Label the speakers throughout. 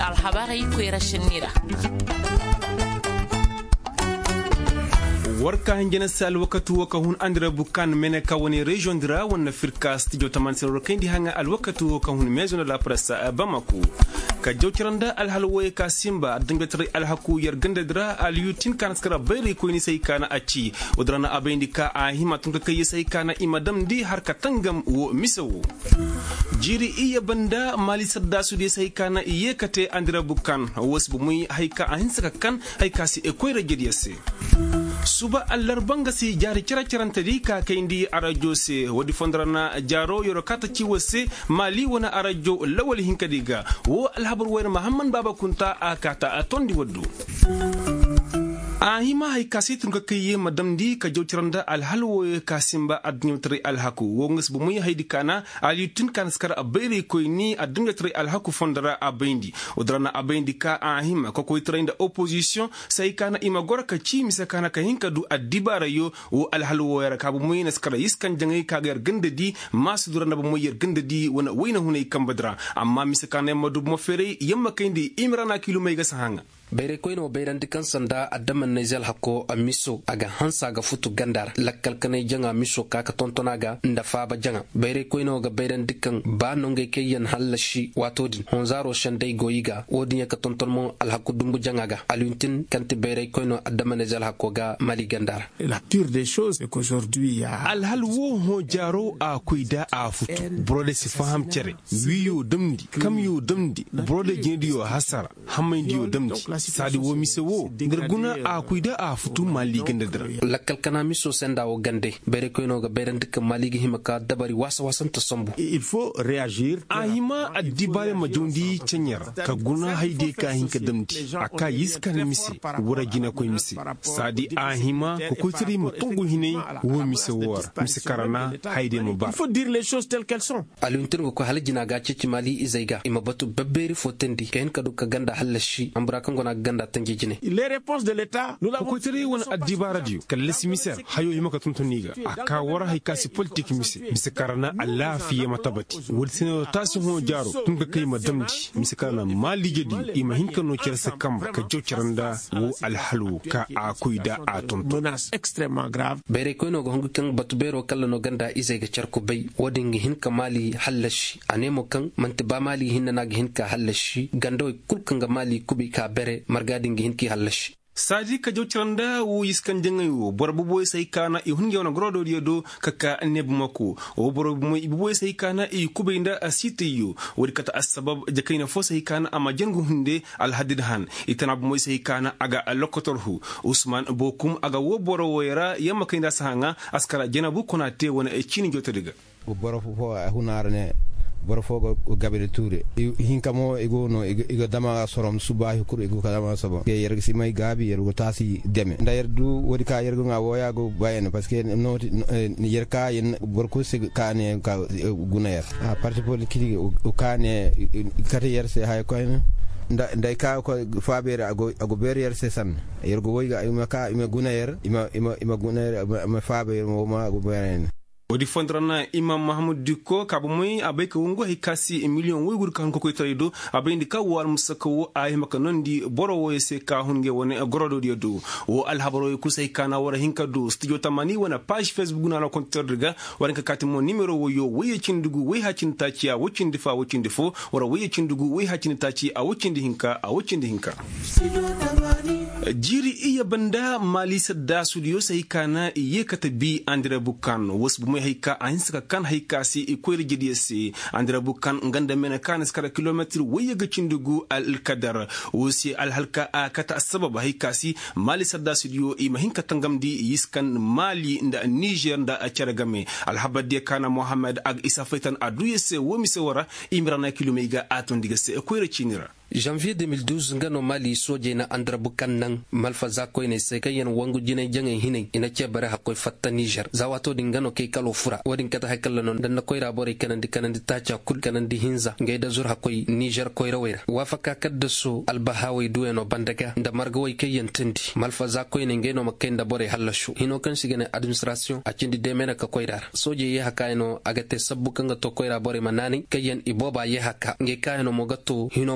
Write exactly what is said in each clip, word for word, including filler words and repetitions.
Speaker 1: alhabari kwera shinira
Speaker 2: warka hangena sal wakatu waka hun andra bukan mene ka woni region dira wonna firka studio taman sel kendi hanga al wakatu waka hun maison de la presse Bamako ka jawtiranda al halwoy ka simba dangatri al haku yar ganda dira al yutin kan skara bayri ko ni sai kana acci wadrana abendi ka a hima tun ka kai sai kana imadam di har ka tangam wo misawo jiri iya banda mali sadda su de sai kana iye kate andra bukan wasbu muy haika a hinsa kan haika si e koyra gediyase suba allar banga si jari kira kiranta di ka kai ndi arajo se wadi fondrana jaro yoro kata ci wase mali wana arajo lawal hinka diga wo alhabar wayr muhammad baba kunta akata atondi waddu a hima hay kasitun ka kaye madam di ka jawtiranda alhalwo kasimba adnyutri alhaku wongus bu muy haydi kana alitin kan skar abere koy ni adnyutri alhaku fondara abendi odrana abendi ka a hima ko koy trainda opposition sai kana ima gora ka ci misa kana ka hinka du adibara yo wo alhalwo yara ka bu muy naskara yiskan jangai ka gar gandadi masu durana bu muy gandadi wana wayna hunay kambadra amma misa kana madu mo fere yamma kayndi imrana kilo may ga sahanga
Speaker 3: bayre koyno bayrandi kan sanda adaman nezel hakko amiso aga hansa ga futu gandar lakkal kanay janga miso kaka tontonaga nda faba janga bayre koyno ga bayrandi kan ba nonge keyan halashi watodin honzaro shandai goyiga wodinya ka tontonmo al hakku dumbu jangaga aluntin kanti bayre koyno adaman nezel hakko ga mali gandar
Speaker 4: la pure des choses c'est qu'aujourd'hui ya
Speaker 2: al halwo ho jaro a kuida a futu brode si faham cere wiyo damdi kam yo damdi brode jendiyo hasara hamaydiyo damdi sadi wo misewo ndirguna a kuida a futu mali ganda dira
Speaker 3: lakkal kana miso senda wo gande bere ko no ga bere ndik mali gi himaka dabari wasa wasan ta sombu
Speaker 4: il faut réagir
Speaker 2: a hima adibare majondi chenyar ka guna haide ka hinka damti aka yiska ne misi wura gina ko misi sadi a hima ko ko tiri mutungu hinai wo misewo misi karana haide mu ba
Speaker 4: il faut dire les choses telles qu'elles sont
Speaker 3: aluntir ko halajina ga cici mali izaiga imabatu babberi fotendi ken kadu ka ganda halashi ambura kan ganda tangijine
Speaker 4: les réponses de l'état
Speaker 2: nous l'avons côté won adiba radio kal simisar hayo yimaka tuntuniga aka wara hay kasi politique misi misi karana allah fi matabati wol sino tasu ho jaro tun ka kai madamdi misi karana mali jadi ima hinka no cersa kamba ka joceranda wo alhalu ka akuida a tonto
Speaker 4: menace extrêmement grave
Speaker 3: bere ko no gongu kan batubero kala no ganda isai ga cerko bay wodin hinka mali halashi anemo kan mantiba mali hinna na hinka halashi gando kulkan ga mali kubi ka bere margadin gihinki halashi
Speaker 2: sadi ka jawtiranda wo yiskan jangayo borbu boy sai kana i hunge wona grodo diodo kaka neb mako o borbu moy boy sai kana i kubinda asitiyo wodi kata asbab jakaina fo sai kana ama jangu hunde al hadid han itanab moy sai kana aga lokotorhu usman bokum aga wo boro woyra yamma kayda sahanga askara janabu konate wona e chini jotodiga
Speaker 5: boro fo hunarne boro fogo gabere toure hinka mo ego no ego dama sorom subahi kur ego dama sabo ke yerga simay gabi yergo tasi deme ndayer du wodi ka yergo nga woya go bayene parce que no yerka yen borko se kane ka gunayer a parti politique o kane kate yerse hay ko nda nday ka ko fabere ago ago berier se san yergo woyga ima ka ima gunayer ima ima ima gunayer ma fabere mo ma ago bayene
Speaker 2: wodi fondrana imam mahamud dikko kabo moy abay ko ngo hikasi e million woygur kan ko koy taydo abay ndi ka war musako ay maka nondi boro woyse ka hunge woni gorodo diodo wo alhabaro ku sey kana wara hinka do studio tamani wona page facebook na la compteur diga wara ka katimo numero woyo woye cindugu woy hacin taci a wocindi fa wocindi fo wara woye cindugu woy hacin taci a wocindi hinka a wocindi hinka jiri iya banda mali sadda studio sey kana iye katabi andre bukan wasbu hayka ainska kan hayka si ikoyri jediyesi andira bukan nganda mena kan skara kilometer wayaga cindugu al kadar wosi al halka kata sabab hayka si mali sadda studio i mahinka tangamdi yiskan mali nda niger nda acharagame al habadi kana muhammad ag isa faitan aduyese womi sewara imrana kilomega atondiga se ikoyri cinira
Speaker 3: janvier deux mille douze ngano mali soje na andra bukan nan malfa zakoy ne sai kayen wangu jine jangen hine ina ce bare hakoy fatta niger zawato dingano ke kalo fura wadin kata hakalla non dan koy rabore kanan di kanan di tacha kul kanan di hinza ngay da zur hakoy niger koy rawira wafaka kadda so albahawi dueno bandaga nda margo way kayen tindi malfa zakoy ne ngeno makenda bore hallashu hino kan sigene administration a cindi de mena ka koy dar soje ye hakayno agate sabbu kanga to koy rabore manani kayen iboba ye hakka ngay kayno mogato hino maduka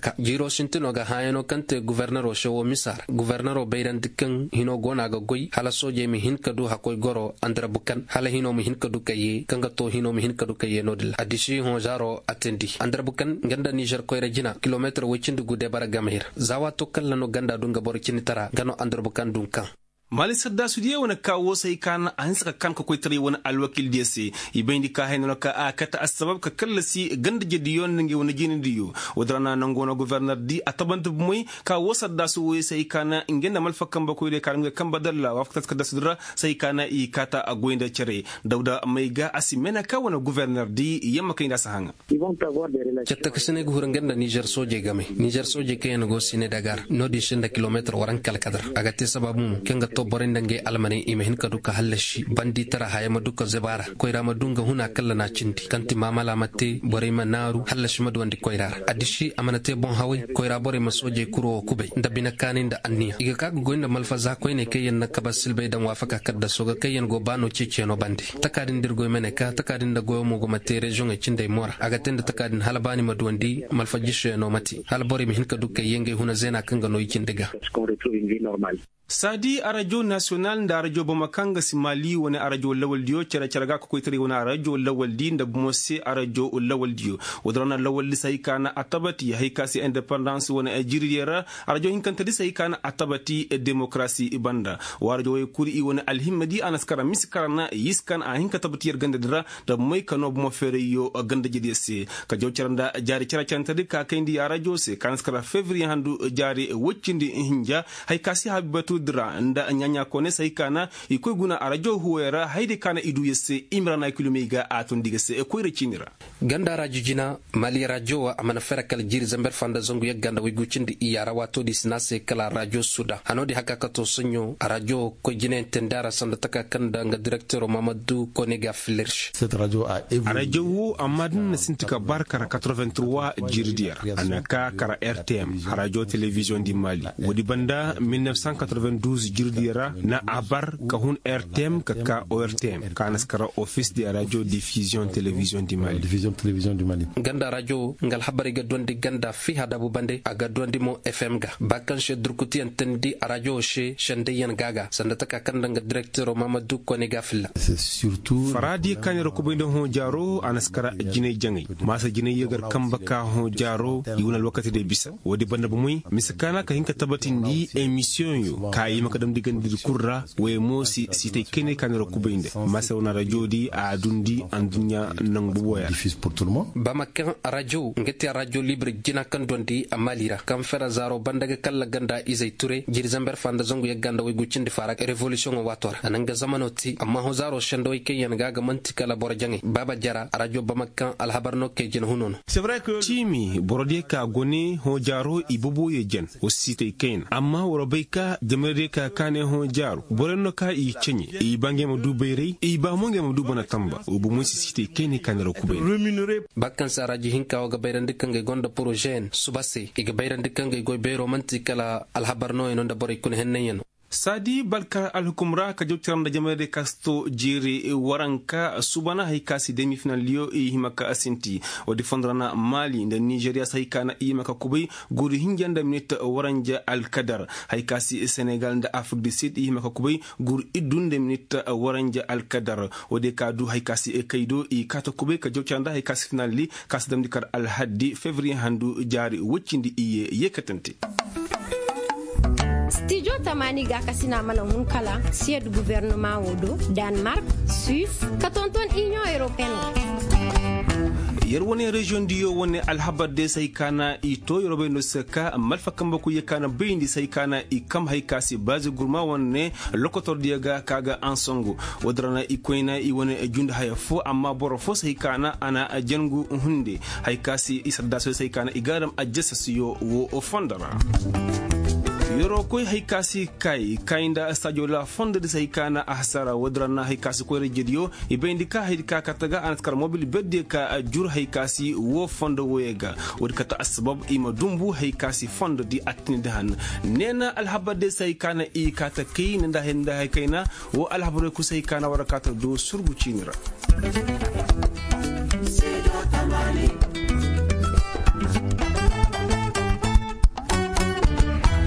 Speaker 3: ka jiro sintino ga hayano kante gouverneur o shewo misar gouverneur o bayran dikkan hino gona ga goy hala soje mi hin kadu hakoy goro andra bukan hala hino mi hin kadu kaye kanga to hino mi hin kadu kaye nodil adishi hon jaro atendi andra bukan ganda niger koy rejina kilometer wicindi gude bara gamhir zawa to kallano ganda dunga borkini tara gano andra bukan dunkan
Speaker 2: mali sadda su diye wani kawo sai kana an saka kan ka koy tare wani alwakil diye se ibendi ka hayno ka akata asbab ka kallasi ganda jediyon ngi wani jini diyo wadrana nangono gouverneur di atabant moy ka wo sadda su we sai kana ingenda mal fakkan ba koy de kan kan badalla waftat ka dasdra sai kana i kata agoinda cere dawda mai ga asimena ka wani gouverneur di yamma kai da sahanga
Speaker 3: chatta kasene guhur ngenda niger soje game niger soje kayen go sine dagar nodi shinda kilometer waran kal kadar agate sababu kenga to borendange almani imehin kadu ka halashi bandi tara hayama duka zebara koyra madunga huna kala na cinti kanti mamala matte bore manaru halashi madwandi koyra adishi amanate bon hawi koyra bore masoje kuro kubay ndabina kanin da anniya iga kagu goinda malfaza koyne kayen na kabasil bay dan wafaka kadda soga kayen go bano ciceno bandi takadin dirgo meneka takadin da goyo mo go matte region e cinde mora aga tenda takadin halabani madwandi malfajishe no mati halbore mihin kadu kayenge huna zena kanga no yikindiga
Speaker 2: sadi arajo national da arajo bamakanga simali wani arajo lawal diyo cara cara ga ko tare wani arajo lawal di da mose arajo lawal diyo wadrana lawal sai kana atabati haikasi independence wani ajiriyara arajo hinkanta di sai kana atabati democracy ibanda warajo kuri wani alhimmadi anaskara miskarana yiskan a hinka tabati yar ganda dira da mai kano mo fereyo ganda jidese ka jawcaranda jari cara canta di ka kaindi arajo se kanaskara fevrier handu jari woccindi hinja haikasi habibatu dira nda nyanya kone sai kana ikoy guna arajo huwera haide kana idu yesse imrana kilomiga atun digese e koyre cinira
Speaker 3: ganda rajujina mali rajo wa amana ferakal jiri zamber fanda zongu ya ganda wigucindi iyara wato disnase kala rajo suda hanodi hakaka to sonyo arajo ko jine tendara sanda taka kanda nga directeur Mamadou Konega Flirch
Speaker 4: cette radio a évolué
Speaker 2: arajo wu amadin sintika barkara quatre-vingt-trois jiridiar anaka kara R T M radio télévision di Mali wodi banda mille neuf cent quatre-vingt-douze jirdira na abar ka hun R T M ka ka O R T M ka naskara office de radio diffusion télévision di Mali
Speaker 4: diffusion télévision du Mali
Speaker 3: ganda radio ngal habari ga dondi ganda fi hadabu bande aga dondi mo F M ga bakan she durkuti antendi radio she shende yan gaga sanda taka kanda nga directeur Mamadou Konega Filla
Speaker 4: c'est surtout
Speaker 2: faradi kanero ko binde ho jaro anaskara jine jangi masa jine yegar kamba ka ho jaro yuna wakati de bisa wodi banda bu muy miskana ka hinka tabatin di émission yo kayi maka dam digandi kurra we mosi site kene kanero ko binde masa wona radio di a dundi andunya nang bu boya
Speaker 4: diffuse pour tout le monde
Speaker 3: bamakan radio ngeti radio libre jina kan dondi amalira kam fera zaro bandaga kala ganda izay ture jiri zamber fanda zongu ya ganda we gucindi farak revolution wator ananga zamanoti amma ho zaro shendo ke yan gaga mantika la borjangi baba jara radio bamakan al habarno ke jina hunon
Speaker 2: c'est vrai que timi borode ka goni ho jaro ibubu ye jen o site ken amma worobeka jamade ka kane ho jaro borenno ka i chenyi i bange mo dubere i ba mo ngem dubana tamba o bu mo site ken kanero kubay
Speaker 4: rémunéré
Speaker 3: bakkan sa radio hinka o ga bayrande kange gonda projet subase i ga bayrande kange goy be romantika la al habarno en onda bore kun henneyen
Speaker 2: sadi balka alhukumra ka joktiranda jamade kasto jiri waranka subana haikasi demi final liyo e himaka asinti o defendrana Mali nda Nigeria saikana e maka kubai guri hinjanda minute waranja alkadar haikasi Senegal nda Afrique du Sud e himaka kubai guri idunde minute waranja alkadar o de kadu haikasi e kaido e kata kubai ka joktiranda haikasi final li kasdam dikar alhaddi février handu jari wuccindi iye yekatante
Speaker 6: studio tamani ga kasina mana hun kala sied gouvernement wodo Denmark Suisse katonton Union Européenne
Speaker 2: yer woni region diyo woni alhabade sai kana ito yorobe no saka malfa kamba ku yekana beindi sai kana i kam haykasi base gurma wonne lokotor diaga kaga ansongo wodrana ikoina i woni junda haya fo amma boro fo sai kana ana jangu hunde haykasi isadda sai kana igaram ajessasiyo wo fondara yoro koy haykasi kay kainda stadio la fonde de saykana ahsara wadrana haykasi ko rejedio e bendika haydika kataga anaskar mobile bedde ka jur haykasi wo fonde woyega wadkata asbab ima dumbu haykasi fonde di atnide han nena alhabade saykana e kata kay nda henda haykayna wo alhabare ku saykana warakata do surgu cinira